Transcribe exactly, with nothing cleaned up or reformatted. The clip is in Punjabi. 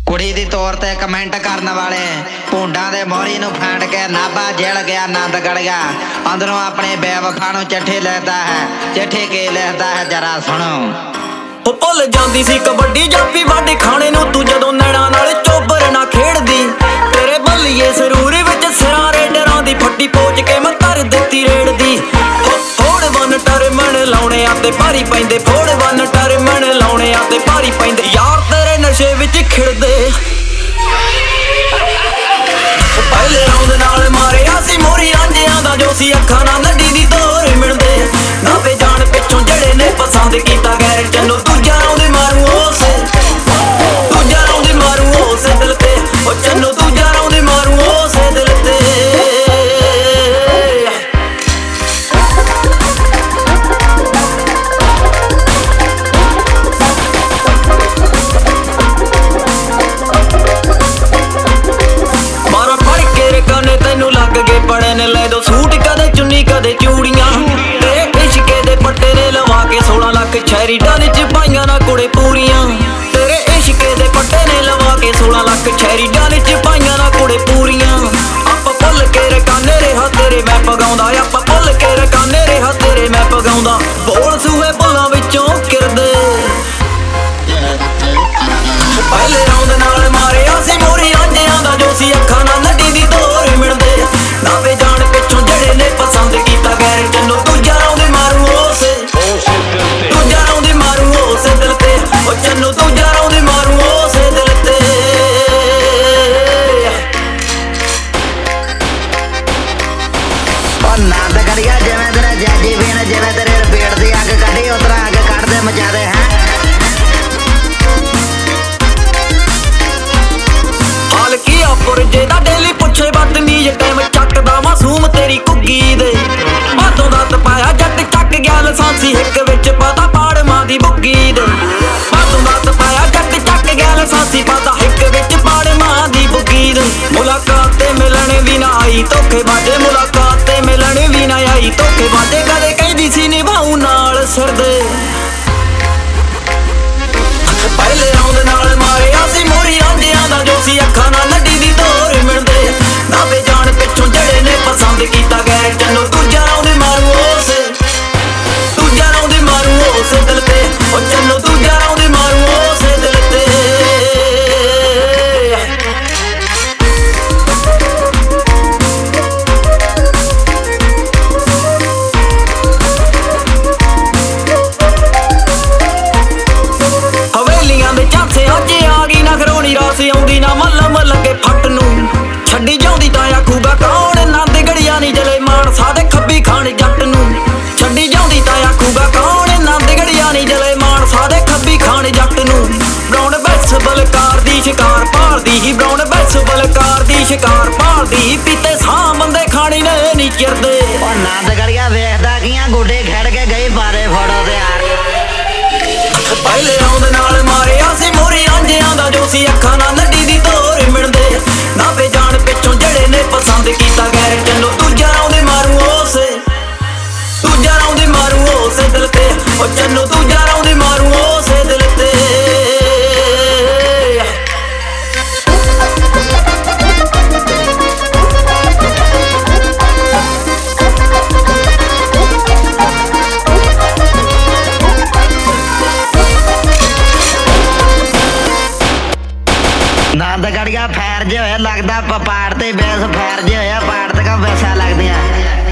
ਕੁੜੀ ਦੀ ਤੌਰ ਤੇ ਕਮੈਂਟ ਕਰਨ ਵਾਲੇ ਭੁੰਡਾਂ ਦੇ ਮੋਹਰੀ ਨੂੰ ਫਾਂਡ ਕੇ ਨਾਭਾ ਜੇਲ੍ਹ ਗਿਆ ਆਨੰਦਗੜ੍ਹ ਗਿਆ। ਅੰਦਰੋਂ ਆਪਣੇ ਬੇਵਫਾ ਨੂੰ ਚਿੱਠੀ ਲਿਖਦਾ ਹੈ। ਚਿੱਠੀ ਕੀ ਲਿਖਦਾ ਹੈ ਜਰਾ ਸੁਣੋ। ਉਹ ਭੁੱਲ ਜਾਂਦੀ ਸੀ ਕਬੱਡੀ ਜਾਪੀ ਵਾਢੀ ਖਾਣੇ ਨੂੰ ਤੂੰ ਜਦੋਂ ਨੈਣਾ ਨਾਲ ਚੋਬਰ ਨਾ ਖੇਡਦੀ। ਤੇਰੇ ਬੱਲੀਏ ਸਰੂਰ ਵਿੱਚ ਸਿਰਾਂ ਰੇਡਰਾਂ ਦੀ ਫੱਟੀ ਪੋਚ ਕੇ ਮੈਂ ਧਰ ਦਿੱਤੀ ਰੇੜਦੀ। ਫੋੜ ਵਨ ਟਰਮਣ ਲਾਉਣੇ ਆ ਤੇ ਭਾਰੀ ਪੈਂਦੇ ਫੋੜ ਵਨ ਟਰਮਣ ਲਾਉਣੇ ਆ ਤੇ ਭਾਰੀ ਪੈਂਦੇ ਯਾਰ ਤੇਰੇ ਨਸ਼ੇ ਵਿੱਚ ਖਿੜਦੇ। ਪਹਿਲੇ ਰੌਂਦ ਨਾਲ ਮਾਰਿਆ ਸੀ ਮੋਰੀ ਰਾਂਝਿਆਂ ਦਾ ਜੋ ਸੀ ਅੱਖਾਂ ਨਾਲ ਨੱਡੀ ਦੀ ਤੋਰ ਮਿਲਦੇ। ਨਾਵੇ ਜਾਣ ਪਿੱਛੋਂ ਜਿਹੜੇ ਨੇ ਪਸੰਦ ਕੀਤਾ ਗੈਰ ਚੰਨੋ ਦੂਜਾ ਰੌਂਦ ਮਾਰੂ ਉਸੇ ਦੂਜਾ ਰੌਂਦ ਮਾਰੂ ਉਸੇ ਦਿਲ ਤੇ। ਉਹ ਚੰਨੋ ਦੂਜਾ ਰੌਂਦ ਮਾਰੂ ਉਸੇ ਦਿਲ ਤੇ। ਤੈਨੂੰ ਲੱਗ ਗਏ ਪੜਨ ਲੈ ਦੋ ਸੂਟ ਕਦੇ ਚੁੰਨੀ ਕਦੇ ਚੂੜੀਆਂ। ਤੇਰੇ ਇਸ਼ਕੇ ਦੇ ਪੱਟੇ ਨੇ ਲਵਾ ਕੇ ਸੋਲਾਂ ਲੱਖ ਸ਼ਹਿਰੀ ਡਾਲੇ ਚ ਪਾਈਆਂ ਨਾ ਕੁੜੇ ਪੂਰੀਆਂ। ਤੇਰੇ ਇਸ਼ਕੇ ਦੇ ਪੱਟੇ ਨੇ ਲਵਾ ਕੇ ਸੋਲਾਂ ਲੱਖ ਸ਼ਹਿਰੀ ਡਾਲੇ ਚ ਪਾਈਆਂ ਨਾ ਕੁੜੇ ਪੂਰੀਆਂ। ਆਪਾਂ ਭੁੱਲ ਕੇ ਰਕਾਨੇ ਰਿਹਾ ਤੇਰੇ ਮੈਂ ਪਗਾਉਂਦਾ। ਆਪਾਂ ਭੁੱਲ ਕੇ ਰਕਾਨੇ ਰਿਹਾ ਤੇਰੇ ਮੈਂ ਪਗਾਉਂਦਾ। ਬੋਲ ਸੂਹੇ ਬੁੱਲਾਂ ਵਿੱਚੋਂ ਕਿਰਦੇ। ਪਹਿਲੇ ਰੌਂਦ ਨਾਲ ਮਾਰਿਆ ਸੀ ਮੋਰੀ ਰਾਂਝਿਆਂ ਦਾ ਜੋ ਸੀ ਅੱਖਾਂ ਨਾਲ ਨੱਡੀ ਦੀ ਤੋਰ ਮਿਲਦੇ। ਨਾਵੇ ਜਾਣ ਪਿੱਛੋਂ ਜਿਹੜੇ ਨੇ ਪਸੰਦ ਕੀਤਾ ਗੈਰ ਚੰਨੋ ਦੂਜਾ ਰੌਂਦ ਮਾਰੂ ਉਸੇ ਦੂਜਾ ਰੌਂਦ ਮਾਰੂ ਉਸੇ ਦਿਲ ਤੇ। ਉਹ ਚੰਨੋ ਦੂਜਾ ਰੌਂਦ ਮਾਰੂ ਉਸੇ ਦਿਲ ਤੇ। ਉਹ ਆਨੰਦਗੜ੍ਹੀਆ ਜਿਵੇਂ ਤੇਰੇ ਜੈਜੀ ਵੀਣ ਜਿਵੇਂ ਤੇਰੇ ਰਪੇੜ ਦੀ ਅੱਗ ਕੱਢੀ ਉਤਰਾ ਅੱਗ ਕੱਢਦੇ ਮਚਾਦੇ ਹੈ। ਹਲਕੀਆ ਪੁਰਜੇ ਦਾ ਡੇਲੀ ਪੁੱਛੇ ਬਦਤਮੀਜ਼ ਟਾਈਮ ਚੱਕਦਾ ਮਾਸੂਮ ਤੇਰੀ ਕੁੱਗੀ ਦੇ। ਬਾਤੋਂ ਦੱਤ ਪਾਇਆ ਜੱਟ ਚੱਕ ਗਿਆ ਲਸਾਂਸੀ ਹਿੱਕ ਵਿੱਚ ਪਤਾ ਪਾੜਮਾਂ ਦੀ ਬੁੱਗੀ ਦੇ। ਬਾਤੋਂ ਦੱਤ ਪਾਇਆ ਜੱਟ ਚੱਕ ਗਿਆ ਲਸਾਂਸੀ ਪਤਾ ਹਿੱਕ ਵਿੱਚ ਪਾੜਮਾਂ ਦੀ ਬੁੱਗੀ ਦੇ। ਮੁਲਾਕਾਤ ਤੇ ਮਿਲਣ ਵੀ ਨਾ ਆਈ ਧੋਖੇ ਬਾਜੇ ਮੁਲਾਕਾਤ ਤੇ ਮਿਲਣ ਵੀ ਨਾ ਆਈ ਧੋਖੇ ਬਾਜੇ ਕਦੇ ਕਹਿੰਦੀ ਸੀ ਨਿਭਾਉ ਨਾਲ ਸਰਦੇ। ਪਹਿਲੇ ਰੌਂਦ ਨਾਲ ਮਾਰਿਆ ਸੀ ਮੋਰੀ ਰਾਂਝਿਆਂ ਦਾ ਜੋ ਸੀ ਅੱਖਾਂ ਨਾਲ ਨੱਡੀ ਦੀ ਤੋਰ ਮਿਲਦੇ। ਨਾਵੇ ਜਾਣ ਪਿੱਛੋਂ ਜਿਹੜੇ ਨੇ ਪਸੰਦ ਕੀਤਾ ਗੈਰ ਚੰਨੋ ਦੂਜਾ ਰੌਂਦ ਮਾਰੂ ਉਸੇ ਦੂਜਾ ਰੌਂਦ ਮਾਰੂ ਉਸੇ ਦਿਲ ਤੇ। ਉਹ ਚੰਨੋ ਦੂਜਾ ਰੌਂਦ ਮਾਰੂ ਉਸੇ ਦਿਲ ਤੇ। ਹਵੇਲੀਆਂ ਦੇ ਝਾਂਸੇ ਅੱਜ ਆ ਗਈ ਨਾ ਖਰੋਣੀ ਰਾਸ ਆਉਂਦੀ ਨਾ ਮੱਲਮ ਲੱਗੇ ਫੱਟ ਨੂੰ। ਛੱਡੀ ਜਾਂਦੀ ਤਾਂ ਆਖੂਗਾ ਕੌਣ ਆਨੰਦਗੜ੍ਹੀਆ ਨੀ ਜਲੇ ਮਾਨਸਾ ਦੇ ਖੱਬੀ ਖਾਣ ਜੱਟ ਨੂੰ। ਛੱਡੀ ਜਾਂਦੀ ਤਾਂ ਆਖੂਗਾ ਕੌਣ ਆਨੰਦਗੜ੍ਹੀਆ ਨੀ ਜਲੇ ਮਾਨਸਾ ਦੇ ਖੱਬੀ ਖਾਣ ਜੱਟ ਨੂੰ। ਬਰਾਉਨ ਬੈਸ ਬਲਕਾਰ ਦੀ ਸ਼ਿਕਾਰ ਭਾਲਦੀ ਹੀ ਬਰਾਉਨ ਬੈਸ ਬਲਕਾਰ ਦੀ ਸ਼ਿਕਾਰ ਭਾਲਦੀ ਪੀਤੇ ਸਾਂ ਬੰਦੇ ਖਾਣੀ ਨੇ ਨੀ ਚਿਰਦੇ। ਉਹ ਆਨੰਦਗੜ੍ਹੀਆ ਵੇਖਦਾ ਕੀਆਂ ਗੋਡੇ ਖੜ ਕੇ ਗਈ ਬਾਰੇ ਫੋਟੋ ਤੇ ਯਾਰ। ਪਹਿਲੇ ਰੌਂਦ ਨਾਲ ਮਾਰਿਆ ਸੀ ਮੋਰੀ ਰਾਂਝਿਆਂ ਦਾ ਜੋ ਸੀ ਅੱਖਾਂ ਨਾਲ ਨੱਡੀ ਦੀ ਤੋਰ ਮਿਲਦੇ। ਨਾਵੇ ਜਾਣ ਪਿੱਛੋਂ ਜਿਹੜੇ ਨੇ ਪਸੰਦ ਕੀਤਾ ਗੈਰ ਚੰਨੋ ਦੂਜਾ ਰੌਂਦ ਮਾਰੂ ਉਸੇ ਦੂਜਾ ਰੌਂਦ ਮਾਰੂ ਉਸੇ ਦਿਲ ਤੇ। ਉਹ ਚੰਨੋ ਦੂਜਾ ਰੌਂਦ ਮਾਰੂ ਉਸੇ ਦਿਲ ਤੇ। ਆਨੰਦਗੜ੍ਹੀਆ ਫੈਰ ਜੇ ਹੋਇਆ ਲੱਗਦਾ ਪਾੜ ਤੇ ਬੇਸ ਫੈਰ ਜੇ ਹੋਇਆ ਪਾੜ ਤੇ ਕਾ ਵੈਸਾ ਲੱਗਦੀਆਂ।